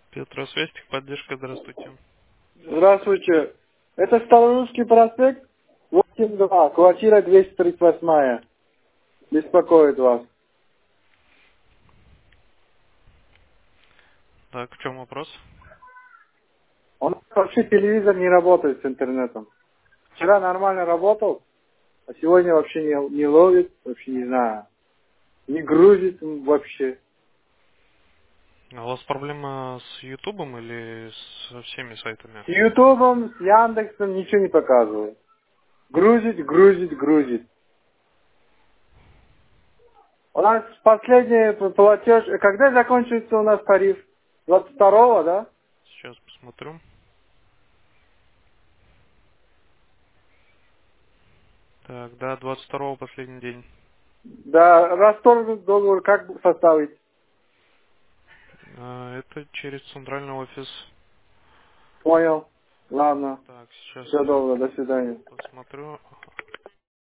Петросвязь, техподдержка, здравствуйте. Здравствуйте. Это Старорусский проспект, 82, квартира 238. Беспокоит вас. Так, в чем вопрос? У нас вообще телевизор не работает с интернетом. Вчера нормально работал, а сегодня вообще не ловит, вообще не знаю. Не грузит вообще. А у вас проблема с Ютубом или со всеми сайтами? С Ютубом, с Яндексом ничего не показывает. Грузит. У нас последний платеж. Когда закончится у нас тариф? 22-го, да? Сейчас посмотрю. Так, да, 22-го последний день. Да, расторгнут договор, как составить? Это через центральный офис. Понял. Ладно. Так, сейчас Все я добро, до свидания. посмотрю.